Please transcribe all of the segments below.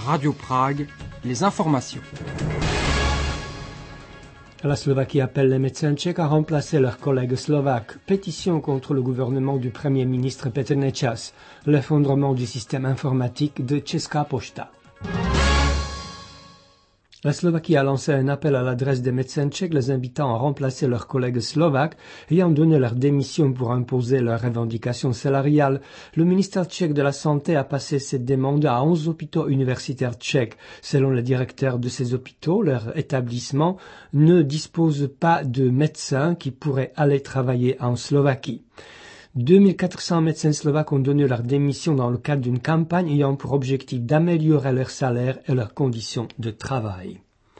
Radio Prague, les informations. La Slovaquie appelle les médecins tchèques à remplacer leurs collègues slovaques. Pétition contre le gouvernement du Premier ministre Petr Nečas. L'effondrement du système informatique de Česká pošta. La Slovaquie a lancé un appel à l'adresse des médecins tchèques les invitant à remplacer leurs collègues slovaques ayant donné leur démission pour imposer leurs revendications salariales. Le ministère tchèque de la Santé a passé cette demande à 11 hôpitaux universitaires tchèques. Selon le directeur de ces hôpitaux, leur établissement ne dispose pas de médecins qui pourraient aller travailler en Slovaquie. 2400 médecins slovaques ont donné leur démission dans le cadre d'une campagne ayant pour objectif d'améliorer leur salaire et leurs conditions de travail.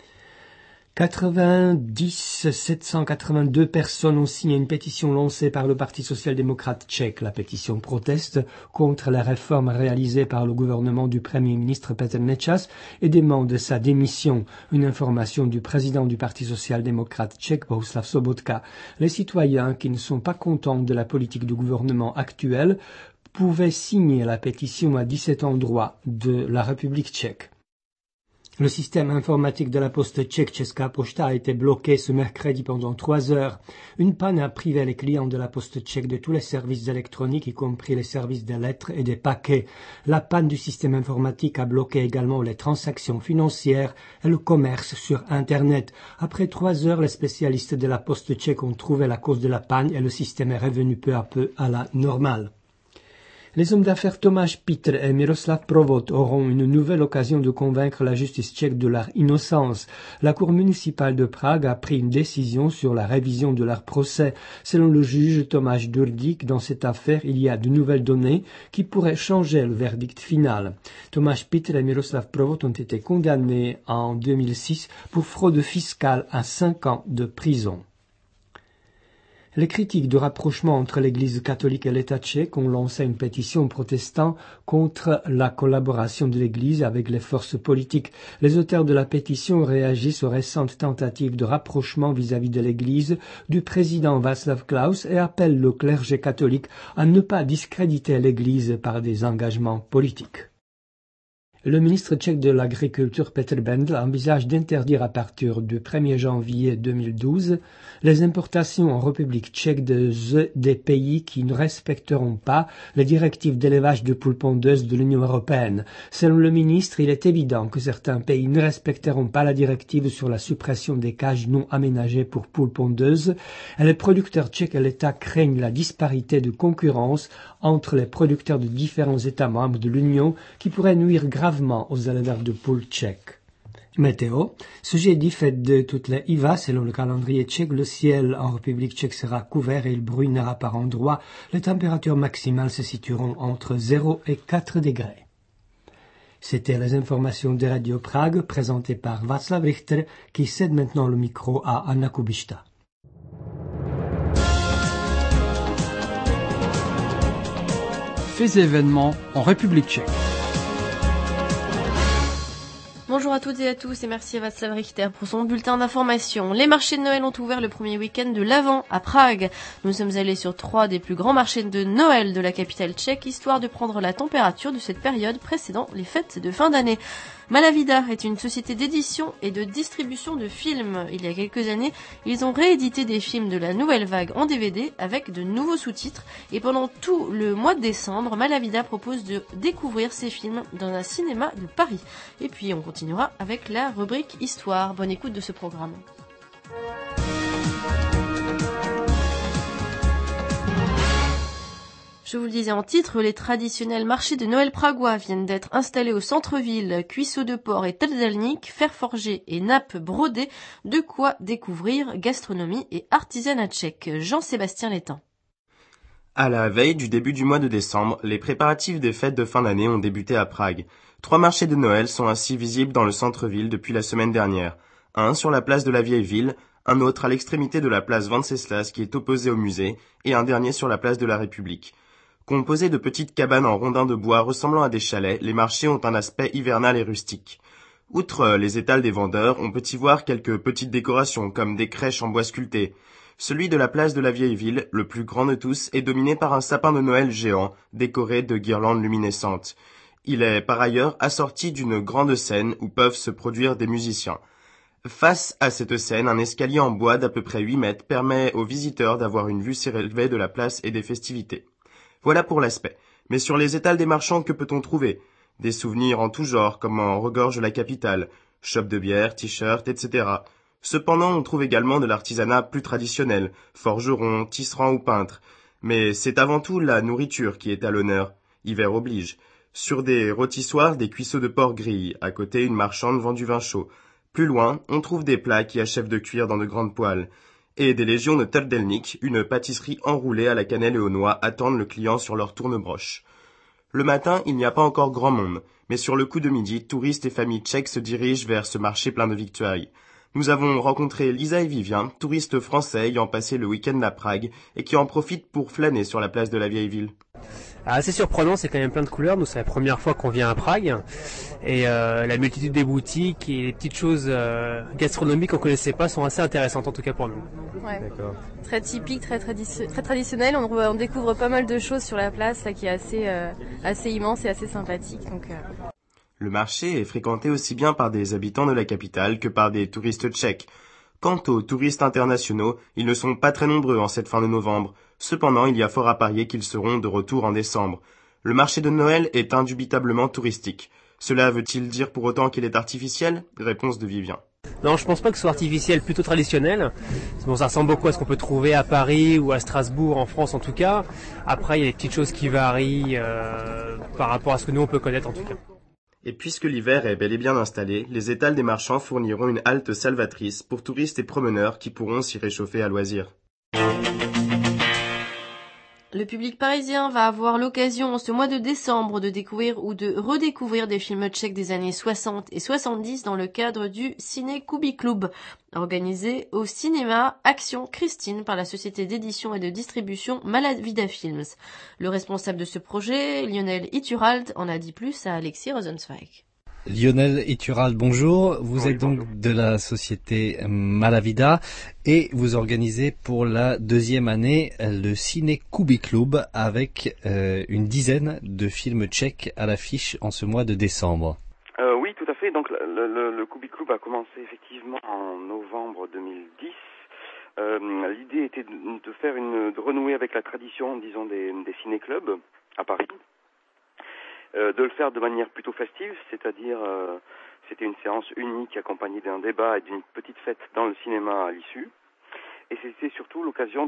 782 personnes ont signé une pétition lancée par le Parti social-démocrate tchèque. La pétition proteste contre les réformes réalisées par le gouvernement du Premier ministre Petr Nečas et demande sa démission. Une information du président du Parti social-démocrate tchèque, Bohuslav Sobotka. Les citoyens qui ne sont pas contents de la politique du gouvernement actuel pouvaient signer la pétition à 17 endroits de la République tchèque. Le système informatique de la poste tchèque Česká pošta a été bloqué ce mercredi pendant 3 heures. Une panne a privé les clients de la poste tchèque de tous les services électroniques, y compris les services des lettres et des paquets. La panne du système informatique a bloqué également les transactions financières et le commerce sur Internet. Après 3 heures, les spécialistes de la poste tchèque ont trouvé la cause de la panne et le système est revenu peu à peu à la normale. Les hommes d'affaires Tomáš Pitr et Miroslav Provod auront une nouvelle occasion de convaincre la justice tchèque de leur innocence. La Cour municipale de Prague a pris une décision sur la révision de leur procès. Selon le juge Tomáš Durdik, dans cette affaire, il y a de nouvelles données qui pourraient changer le verdict final. Tomáš Pitr et Miroslav Provod ont été condamnés en 2006 pour fraude fiscale à 5 ans de prison. Les critiques de rapprochement entre l'Église catholique et l'État tchèque ont lancé une pétition protestant contre la collaboration de l'Église avec les forces politiques. Les auteurs de la pétition réagissent aux récentes tentatives de rapprochement vis-à-vis de l'Église du président Václav Klaus et appellent le clergé catholique à ne pas discréditer l'Église par des engagements politiques. Le ministre tchèque de l'Agriculture Petr Bendl envisage d'interdire à partir du 1er janvier 2012 les importations en République tchèque des pays qui ne respecteront pas les directives d'élevage de poules pondeuses de l'Union européenne. Selon le ministre, il est évident que certains pays ne respecteront pas la directive sur la suppression des cages non aménagées pour poules pondeuses et les producteurs tchèques et l'État craignent la disparité de concurrence entre les producteurs de différents États membres de l'Union qui pourrait nuire gravement aux éleveurs de poules tchèques. Météo. Ce jeudi, fête de toutes les IVA, selon le calendrier tchèque, le ciel en République tchèque sera couvert et il bruinera par endroits. Les températures maximales se situeront entre 0 et 4 degrés. C'était les informations de Radio Prague, présentées par Václav Richter, qui cède maintenant le micro à Anna Kubišta. Faits et événements en République tchèque. Bonjour à toutes et à tous et merci à Václav Richter pour son bulletin d'information. Les marchés de Noël ont ouvert le premier week-end de l'Avent à Prague. Nous sommes allés sur 3 des plus grands marchés de Noël de la capitale tchèque, histoire de prendre la température de cette période précédant les fêtes de fin d'année. Malavida est une société d'édition et de distribution de films. Il y a quelques années, ils ont réédité des films de la nouvelle vague en DVD avec de nouveaux sous-titres. Et pendant tout le mois de décembre, Malavida propose de découvrir ces films dans un cinéma de Paris. Et puis on continuera avec la rubrique Histoire. Bonne écoute de ce programme. Je vous le disais en titre, les traditionnels marchés de Noël pragois viennent d'être installés au centre-ville. Cuisseaux de porc et trdelník, fer forgé et nappes brodées, de quoi découvrir gastronomie et artisanat tchèque. Jean-Sébastien Létang. À la veille du début du mois de décembre, les préparatifs des fêtes de fin d'année ont débuté à Prague. 3 marchés de Noël sont ainsi visibles dans le centre-ville depuis la semaine dernière. Un sur la place de la Vieille Ville, un autre à l'extrémité de la place Venceslas qui est opposée au musée, et un dernier sur la place de la République. Composés de petites cabanes en rondins de bois ressemblant à des chalets, les marchés ont un aspect hivernal et rustique. Outre les étals des vendeurs, on peut y voir quelques petites décorations comme des crèches en bois sculpté. Celui de la place de la Vieille Ville, le plus grand de tous, est dominé par un sapin de Noël géant, décoré de guirlandes luminescentes. Il est par ailleurs assorti d'une grande scène où peuvent se produire des musiciens. Face à cette scène, un escalier en bois d'à peu près 8 mètres permet aux visiteurs d'avoir une vue surélevée de la place et des festivités. Voilà pour l'aspect. Mais sur les étals des marchands, que peut-on trouver? Des souvenirs en tout genre, comme en regorge la capitale, shops de bière, t-shirts, etc. Cependant, on trouve également de l'artisanat plus traditionnel, forgerons, tisserands ou peintres. Mais c'est avant tout la nourriture qui est à l'honneur, hiver oblige. Sur des rôtissoirs, des cuisseaux de porc grillés, à côté une marchande vend du vin chaud. Plus loin, on trouve des plats qui achèvent de cuire dans de grandes poêles. Et des légions de Toldelnik, une pâtisserie enroulée à la cannelle et aux noix, attendent le client sur leur tourne-broche. Le matin, il n'y a pas encore grand monde, mais sur le coup de midi, touristes et familles tchèques se dirigent vers ce marché plein de victuailles. Nous avons rencontré Lisa et Vivien, touristes français ayant passé le week-end à Prague et qui en profitent pour flâner sur la place de la vieille ville. Assez surprenant, c'est quand même plein de couleurs. Nous, c'est la première fois qu'on vient à Prague. Et la multitude des boutiques et les petites choses gastronomiques qu'on connaissait pas sont assez intéressantes, en tout cas pour nous. Ouais. D'accord. Très typique, très traditionnel. On découvre pas mal de choses sur la place là, qui est assez immense et assez sympathique. Le marché est fréquenté aussi bien par des habitants de la capitale que par des touristes tchèques. Quant aux touristes internationaux, ils ne sont pas très nombreux en cette fin de novembre. Cependant, il y a fort à parier qu'ils seront de retour en décembre. Le marché de Noël est indubitablement touristique. Cela veut-il dire pour autant qu'il est artificiel? Réponse de Vivien. Non, je pense pas que ce soit artificiel, plutôt traditionnel. Bon, ça ressemble beaucoup à ce qu'on peut trouver à Paris ou à Strasbourg, en France en tout cas. Après, il y a des petites choses qui varient par rapport à ce que nous on peut connaître en tout cas. Et puisque l'hiver est bel et bien installé, les étals des marchands fourniront une halte salvatrice pour touristes et promeneurs qui pourront s'y réchauffer à loisir. Le public parisien va avoir l'occasion en ce mois de décembre de découvrir ou de redécouvrir des films tchèques des années 60 et 70 dans le cadre du Ciné Kubi Club, organisé au cinéma Action Christine par la société d'édition et de distribution Malavida Films. Le responsable de ce projet, Lionel Iturralde, en a dit plus à Alexis Rosenzweig. Lionel Iturralde, bonjour. Vous êtes donc de la société Malavida et vous organisez pour la deuxième année le Ciné Kubi Club avec une dizaine de films tchèques à l'affiche en ce mois de décembre. Oui, tout à fait. Donc le Kubi Club a commencé effectivement en novembre 2010. L'idée était de renouer avec la tradition, disons, des ciné-clubs à Paris. De le faire de manière plutôt festive, c'est-à-dire c'était une séance unique accompagnée d'un débat et d'une petite fête dans le cinéma à l'issue. Et c'était surtout l'occasion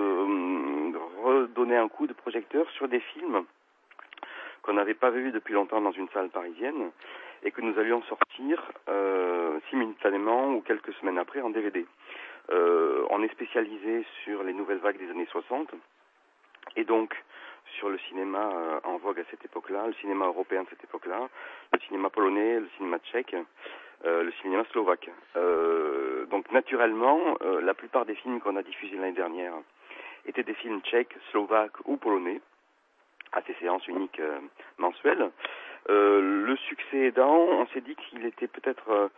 de redonner un coup de projecteur sur des films qu'on n'avait pas vus depuis longtemps dans une salle parisienne et que nous allions sortir simultanément ou quelques semaines après en DVD. On est spécialisé sur les nouvelles vagues des années 60 et donc sur le cinéma en vogue à cette époque-là, le cinéma européen de cette époque-là, le cinéma polonais, le cinéma tchèque, le cinéma slovaque. Donc naturellement, la plupart des films qu'on a diffusés l'année dernière étaient des films tchèques, slovaques ou polonais, à ces séances uniques mensuelles. Le succès aidant, on s'est dit qu'il était peut-être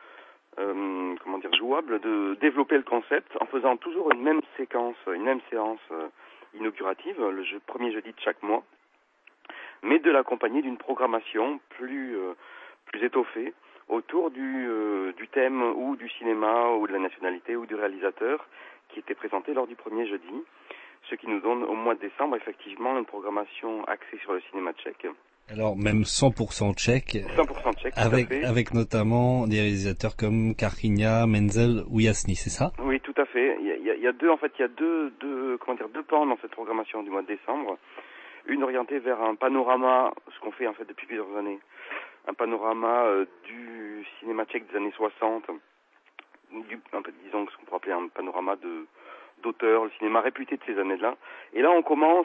jouable de développer le concept en faisant toujours une même séquence, une même séance inaugurative, le premier jeudi de chaque mois, mais de l'accompagner d'une programmation plus étoffée autour du thème ou du cinéma ou de la nationalité ou du réalisateur qui était présenté lors du premier jeudi, ce qui nous donne au mois de décembre effectivement une programmation axée sur le cinéma tchèque. Alors même 100% tchèque, 100% tchèque, avec notamment des réalisateurs comme Karchynia, Menzel ou Jasny, c'est ça? Oui, tout à fait. Il y a deux pans dans cette programmation du mois de décembre. Une orientée vers un panorama, ce qu'on fait en fait depuis plusieurs années, un panorama du cinéma tchèque des années 60, disons ce qu'on pourrait appeler un panorama d'auteurs, le cinéma réputé de ces années-là. Et là, on commence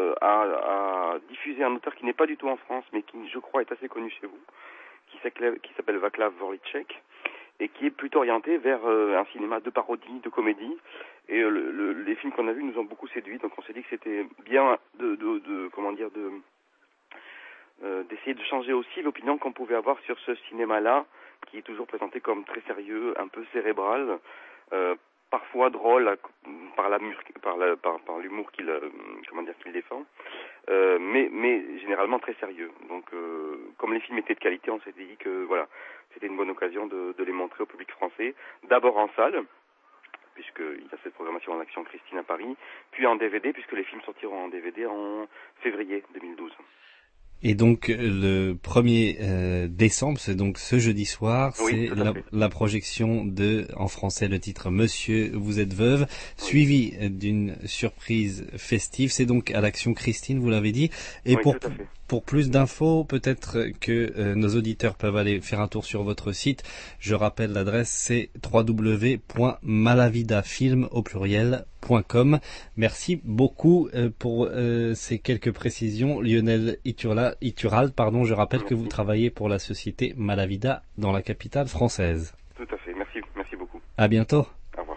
à diffuser un auteur qui n'est pas du tout en France, mais qui, je crois, est assez connu chez vous, qui s'appelle Václav Vorlicek, et qui est plutôt orienté vers un cinéma de parodie, de comédie. Et les films qu'on a vus nous ont beaucoup séduits, donc on s'est dit que c'était bien d'essayer de changer aussi l'opinion qu'on pouvait avoir sur ce cinéma-là, qui est toujours présenté comme très sérieux, un peu cérébral, parfois drôle, par l'humour qu'il défend, mais généralement très sérieux. Donc, comme les films étaient de qualité, on s'était dit que voilà, c'était une bonne occasion de les montrer au public français, d'abord en salle, puisqu'il y a cette programmation en Action Christine à Paris, puis en DVD, puisque les films sortiront en DVD en février 2012. Et donc le 1er décembre, c'est donc ce jeudi soir, oui, c'est la projection en français, le titre Monsieur, vous êtes veuve, suivi d'une surprise festive. C'est donc à l'Action Christine, vous l'avez dit. Et oui, pour plus d'infos, peut-être que nos auditeurs peuvent aller faire un tour sur votre site. Je rappelle l'adresse, c'est www.malavidafilm.com. Merci beaucoup pour ces quelques précisions. Lionel Itural, je rappelle que vous travaillez pour la société Malavida dans la capitale française. Tout à fait, merci beaucoup. À bientôt. Au revoir.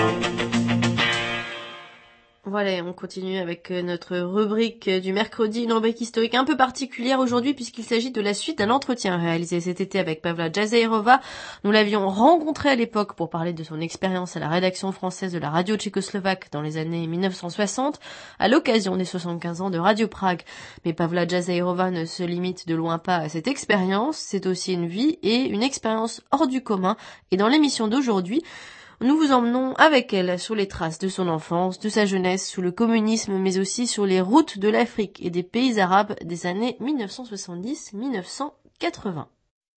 Voilà, on continue avec notre rubrique du mercredi, une rubrique historique un peu particulière aujourd'hui puisqu'il s'agit de la suite d'un entretien réalisé cet été avec Pavla Jazeirova. Nous l'avions rencontrée à l'époque pour parler de son expérience à la rédaction française de la radio tchécoslovaque dans les années 1960, à l'occasion des 75 ans de Radio Prague. Mais Pavla Jazeirova ne se limite de loin pas à cette expérience, c'est aussi une vie et une expérience hors du commun. Et dans l'émission d'aujourd'hui, nous vous emmenons avec elle sur les traces de son enfance, de sa jeunesse, sous le communisme, mais aussi sur les routes de l'Afrique et des pays arabes des années 1970-1980.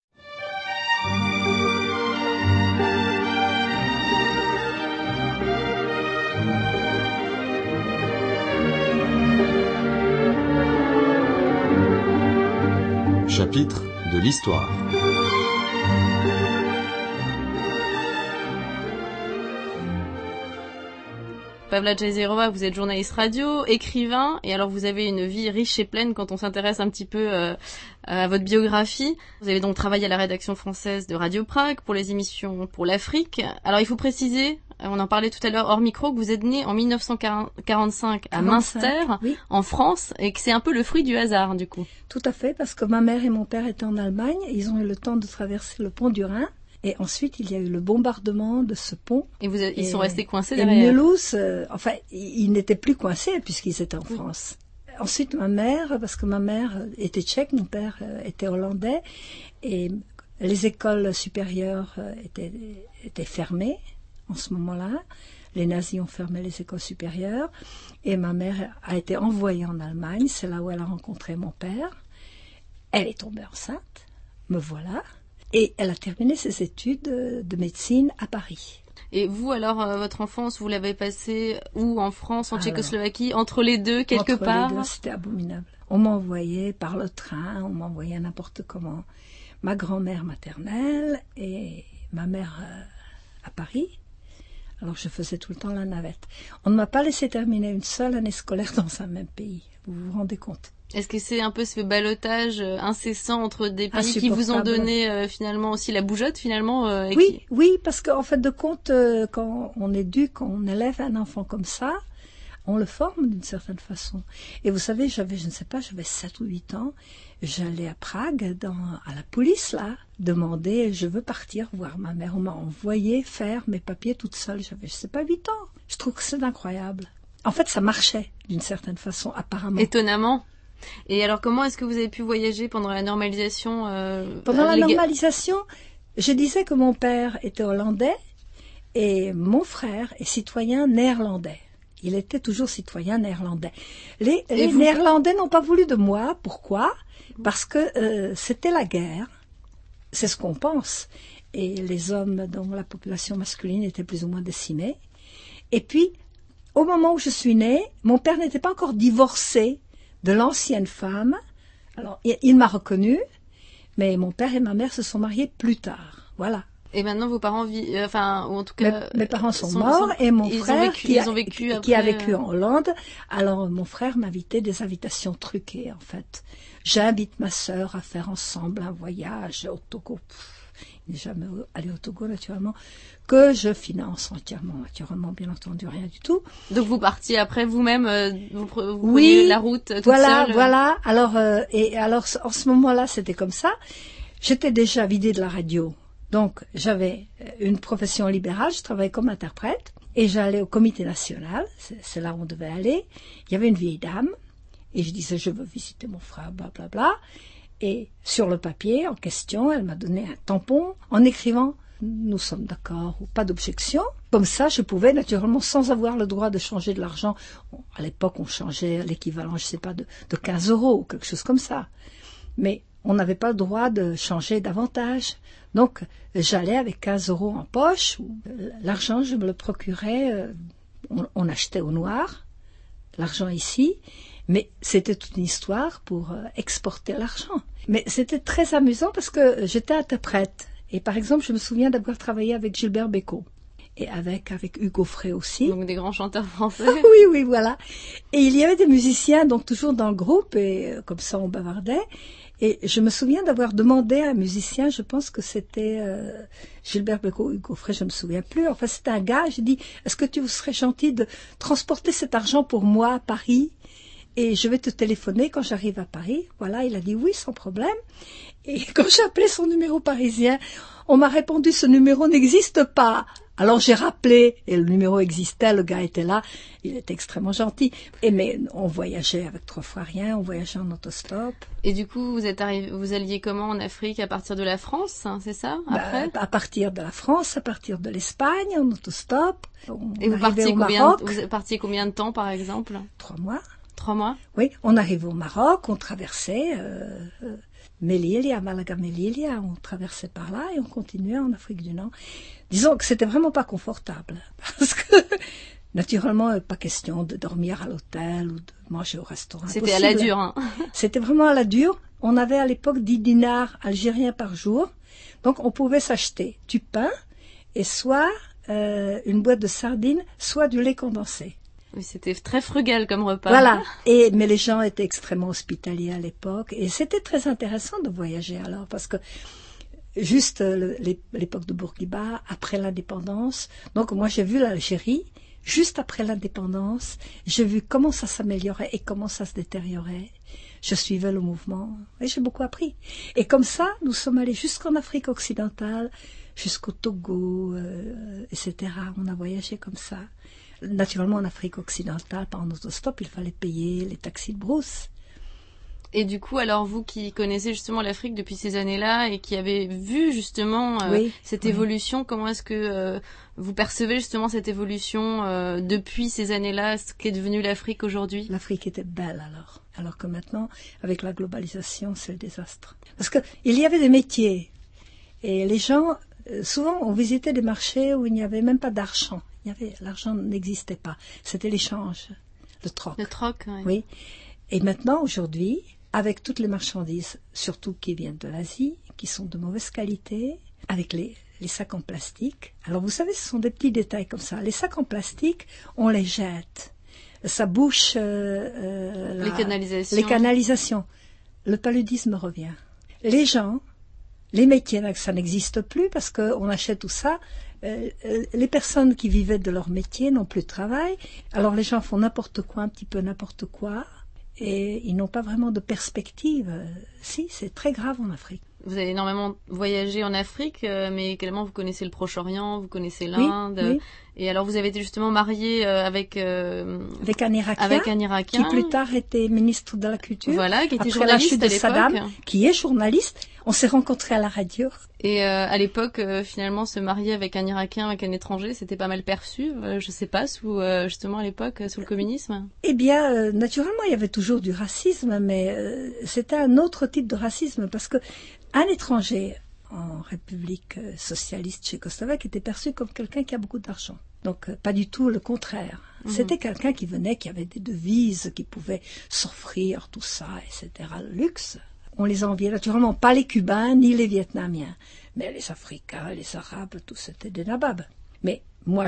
Chapitre de l'histoire. Pavla Jazeirova, vous êtes journaliste radio, écrivain, et alors vous avez une vie riche et pleine quand on s'intéresse un petit peu à votre biographie. Vous avez donc travaillé à la rédaction française de Radio Prague pour les émissions pour l'Afrique. Alors il faut préciser, on en parlait tout à l'heure hors micro, que vous êtes né en 1945 à Münster, oui, en France, et que c'est un peu le fruit du hasard du coup. Tout à fait, parce que ma mère et mon père étaient en Allemagne, et ils ont eu le temps de traverser le pont du Rhin. Et ensuite, il y a eu le bombardement de ce pont. Et ils sont restés coincés derrière. Et Mulhouse, ils n'étaient plus coincés puisqu'ils étaient en France. Ensuite, ma mère, parce que ma mère était tchèque, mon père était hollandais, et les écoles supérieures étaient fermées en ce moment-là. Les nazis ont fermé les écoles supérieures, et ma mère a été envoyée en Allemagne. C'est là où elle a rencontré mon père. Elle est tombée enceinte, me voilà. Et elle a terminé ses études de médecine à Paris. Et vous, alors, votre enfance, vous l'avez passée où, en France, en Tchécoslovaquie, entre les deux, quelque part? Entre les deux, c'était abominable. On m'envoyait par le train, on m'envoyait n'importe comment. Ma grand-mère maternelle et ma mère à Paris. Alors je faisais tout le temps la navette. On ne m'a pas laissé terminer une seule année scolaire dans un même pays. Vous vous rendez compte? Est-ce que c'est un peu ce ballottage incessant entre des pays qui vous ont donné finalement aussi la bougeotte finalement Oui, parce qu'en fait de compte, quand on éduque, on élève un enfant comme ça, on le forme d'une certaine façon. Et vous savez, j'avais 7 ou 8 ans, j'allais à Prague, à la police là, demander, je veux partir voir ma mère. On m'a envoyé faire mes papiers toute seule, j'avais 8 ans. Je trouve que c'est incroyable. En fait, ça marchait d'une certaine façon, apparemment. Étonnamment. Et alors, comment est-ce que vous avez pu voyager pendant la normalisation Pendant la normalisation, je disais que mon père était hollandais et mon frère est citoyen néerlandais. Il était toujours citoyen néerlandais. Les Néerlandais n'ont pas voulu de moi. Pourquoi? Parce que c'était la guerre. C'est ce qu'on pense. Et les hommes dont la population masculine était plus ou moins décimée. Et puis, au moment où je suis née, mon père n'était pas encore divorcé de l'ancienne femme. Alors, il m'a reconnue, mais mon père et ma mère se sont mariés plus tard. Voilà. Et maintenant, vos parents vivent, ou en tout cas... Mes parents sont morts, et mon frère, qui a vécu en Hollande, alors mon frère m'invitait des invitations truquées, en fait. J'invite ma sœur à faire ensemble un voyage au Togo. Il n'est jamais allé au Togo, naturellement, que je finance entièrement, naturellement, bien entendu, rien du tout. Donc vous partiez après vous-même, vous preniez la route toute seule. Voilà. Alors, en ce moment-là, c'était comme ça. J'étais déjà vidée de la radio. Donc, j'avais une profession libérale, je travaillais comme interprète. Et j'allais au comité national, c'est là où on devait aller. Il y avait une vieille dame, et je disais, je veux visiter mon frère, blablabla. Bla, bla. Et sur le papier en question, elle m'a donné un tampon en écrivant « Nous sommes d'accord » ou « Pas d'objection ». Comme ça, je pouvais naturellement, sans avoir le droit de changer de l'argent, à l'époque on changeait l'équivalent, je sais pas, de 15 € ou quelque chose comme ça. Mais on n'avait pas le droit de changer davantage. Donc j'allais avec 15 € en poche. L'argent, je me le procurais, on achetait au noir, l'argent ici. Mais c'était toute une histoire pour exporter l'argent. Mais c'était très amusant parce que j'étais interprète. Et par exemple, je me souviens d'avoir travaillé avec Gilbert Bécaud. Et avec Hugo Frey aussi. Donc des grands chanteurs français. Oui, voilà. Et il y avait des musiciens, donc toujours dans le groupe, et comme ça on bavardait. Et je me souviens d'avoir demandé à un musicien, je pense que c'était Gilbert Bécaud, Hugo Frey, je me souviens plus. Enfin, c'était un gars, j'ai dit, est-ce que tu serais gentil de transporter cet argent pour moi à Paris ? Et je vais te téléphoner quand j'arrive à Paris. Voilà, il a dit oui, sans problème. Et quand j'ai appelé son numéro parisien, on m'a répondu, ce numéro n'existe pas. Alors j'ai rappelé, et le numéro existait, le gars était là, il était extrêmement gentil. Mais on voyageait avec 3 fois rien, on voyageait en autostop. Et du coup, vous alliez comment en Afrique à partir de la France, hein, c'est ça, après à partir de la France, à partir de l'Espagne, en autostop. Et vous partiez combien de temps, par exemple ? 3 mois. 3 mois ? Oui, on arrivait au Maroc, on traversait Melilla, Malaga-Melilla, on traversait par là et on continuait en Afrique du Nord. Disons que c'était vraiment pas confortable, parce que naturellement, pas question de dormir à l'hôtel ou de manger au restaurant. C'était à la dure. Hein. C'était vraiment à la dure. On avait à l'époque 10 dinars algériens par jour, donc on pouvait s'acheter du pain et soit une boîte de sardines, soit du lait condensé. Oui, c'était très frugal comme repas. Voilà. Mais les gens étaient extrêmement hospitaliers à l'époque. Et c'était très intéressant de voyager alors, parce que juste l'époque de Bourguiba, après l'indépendance. Donc moi j'ai vu l'Algérie, juste après l'indépendance. J'ai vu comment ça s'améliorait et comment ça se détériorait. Je suivais le mouvement et j'ai beaucoup appris. Et comme ça, nous sommes allés jusqu'en Afrique occidentale, jusqu'au Togo, etc. On a voyagé comme ça. Naturellement, en Afrique occidentale, par en autostop, il fallait payer les taxis de brousse. Et du coup, alors vous qui connaissez justement l'Afrique depuis ces années-là et qui avez vu justement cette évolution, comment est-ce que vous percevez justement cette évolution depuis ces années-là, ce qu'est devenu l'Afrique aujourd'hui ? L'Afrique était belle alors que maintenant, avec la globalisation, c'est le désastre. Parce que il y avait des métiers et les gens, souvent, on visitait des marchés où il n'y avait même pas d'argent. L'argent n'existait pas. C'était l'échange, le troc. Le troc, oui. Et maintenant, aujourd'hui, avec toutes les marchandises, surtout qui viennent de l'Asie, qui sont de mauvaise qualité, avec les sacs en plastique. Alors vous savez, ce sont des petits détails comme ça. Les sacs en plastique, on les jette. Ça bouche les canalisations. Le paludisme revient. Les gens, les métiers, ça n'existe plus parce qu'on achète tout ça. Les personnes qui vivaient de leur métier n'ont plus de travail. Alors les gens font n'importe quoi, un petit peu n'importe quoi. Et ils n'ont pas vraiment de perspective. Si, c'est très grave en Afrique. Vous avez énormément voyagé en Afrique, mais également vous connaissez le Proche-Orient, vous connaissez l'Inde. Oui. Et alors vous avez été justement marié avec un Irakien, Irakien qui plus tard était ministre de la Culture. Voilà, qui était après journaliste la chute à de l'époque. Saddam, qui est journaliste. On s'est rencontrés à la radio. Et à l'époque, finalement, se marier avec un Irakien, avec un étranger, c'était pas mal perçu. Je sais pas, justement à l'époque, sous le communisme. Eh bien, naturellement, il y avait toujours du racisme, mais c'était un autre type de racisme parce que un étranger en République socialiste tchécoslovaque était perçu comme quelqu'un qui a beaucoup d'argent. Donc, pas du tout le contraire. C'était quelqu'un qui venait, qui avait des devises, qui pouvait s'offrir tout ça, etc. Le luxe. On les enviait naturellement, pas les Cubains ni les Vietnamiens, mais les Africains, les Arabes, tous c'était des nababs. Mais moi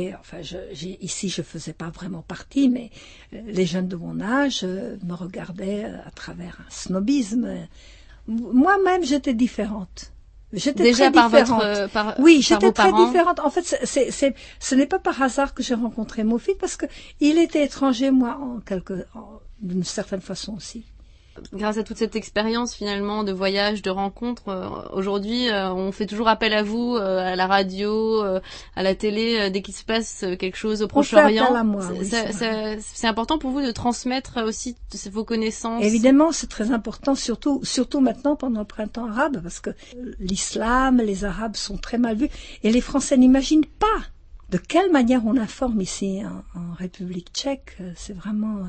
ici je faisais pas vraiment partie, mais les jeunes de mon âge me regardaient à travers un snobisme. Moi-même j'étais différente. J'étais déjà très différente. Oui, j'étais très différente. En fait, ce n'est pas par hasard que j'ai rencontré Mofid parce que il était étranger, moi, d'une certaine façon aussi. Grâce à toute cette expérience finalement de voyage, de rencontres, aujourd'hui on fait toujours appel à vous, à la radio, à la télé, dès qu'il se passe quelque chose au Proche-Orient. On fait appel à moi, oui, c'est important pour vous de transmettre aussi vos connaissances. Évidemment, c'est très important, surtout maintenant pendant le printemps arabe, parce que l'islam, les Arabes sont très mal vus, et les Français n'imaginent pas de quelle manière on informe ici en République tchèque. C'est vraiment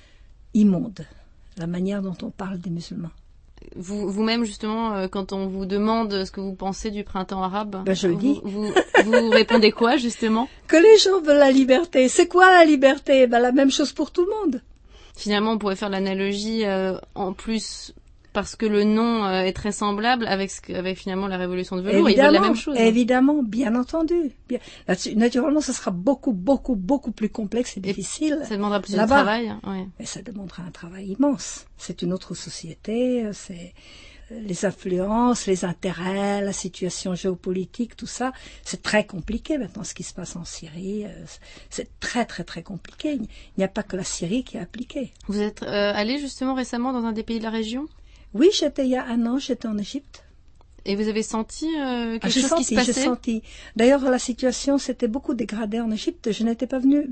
immonde, la manière dont on parle des musulmans. Vous-même, justement, quand on vous demande ce que vous pensez du printemps arabe, je le dis. Vous répondez quoi, justement? Que les gens veulent la liberté. C'est quoi la liberté? La même chose pour tout le monde. Finalement, on pourrait faire l'analogie, en plus, parce que le nom est très semblable avec finalement la révolution de velours. Ils veulent la même chose. Évidemment, bien entendu. Naturellement, ça sera beaucoup plus complexe et difficile. Ça demandera plus de travail. Ouais. Mais ça demandera un travail immense. C'est une autre société, c'est les influences, les intérêts, la situation géopolitique, tout ça. C'est très compliqué maintenant ce qui se passe en Syrie. C'est très compliqué. Il n'y a pas que la Syrie qui est impliquée. Vous êtes allé justement récemment dans un des pays de la région? Oui, il y a un an, j'étais en Égypte. Et vous avez senti quelque chose qui se passait? J'ai senti. D'ailleurs, la situation s'était beaucoup dégradée en Égypte. Je n'étais pas venue,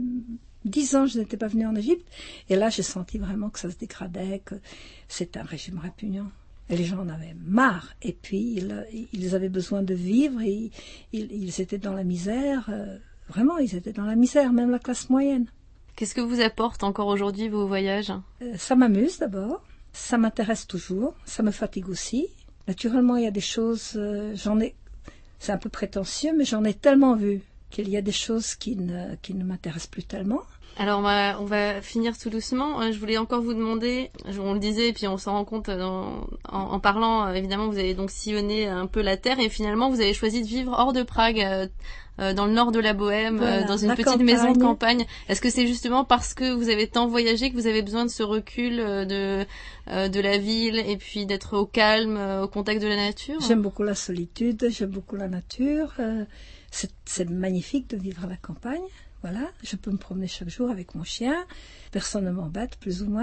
10 ans, je n'étais pas venue en Égypte. Et là, j'ai senti vraiment que ça se dégradait, que c'était un régime répugnant. Et les gens en avaient marre. Et puis, ils avaient besoin de vivre et ils étaient dans la misère. Vraiment, ils étaient dans la misère, même la classe moyenne. Qu'est-ce que vous apportent encore aujourd'hui vos voyages? Ça m'amuse d'abord. Ça m'intéresse toujours, ça me fatigue aussi. Naturellement, il y a des choses, c'est un peu prétentieux, mais j'en ai tellement vu qu'il y a des choses qui ne m'intéressent plus tellement. Alors on va finir tout doucement. Je voulais encore vous demander, on le disait et puis on s'en rend compte en parlant, évidemment vous avez donc sillonné un peu la terre et finalement vous avez choisi de vivre hors de Prague, dans le nord de la Bohème, voilà, dans une petite maison de campagne. Est-ce que c'est justement parce que vous avez tant voyagé que vous avez besoin de ce recul de la ville et puis d'être au calme, au contact de la nature? J'aime beaucoup la solitude, j'aime beaucoup la nature. C'est magnifique de vivre à la campagne. Voilà, je peux me promener chaque jour avec mon chien. Personne ne m'embête, plus ou moins.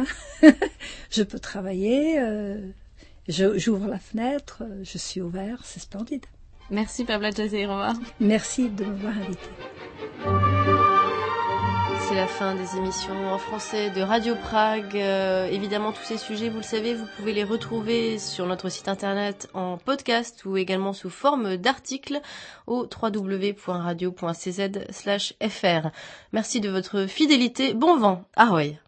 Je peux travailler. J'ouvre la fenêtre. Je suis au vert. C'est splendide. Merci Pavla Jazeirova. Merci de m'avoir invitée. C'est la fin des émissions en français de Radio Prague. Évidemment, tous ces sujets, vous le savez, vous pouvez les retrouver sur notre site internet en podcast ou également sous forme d'articles au www.radio.cz/fr. Merci de votre fidélité. Bon vent. Ahoy.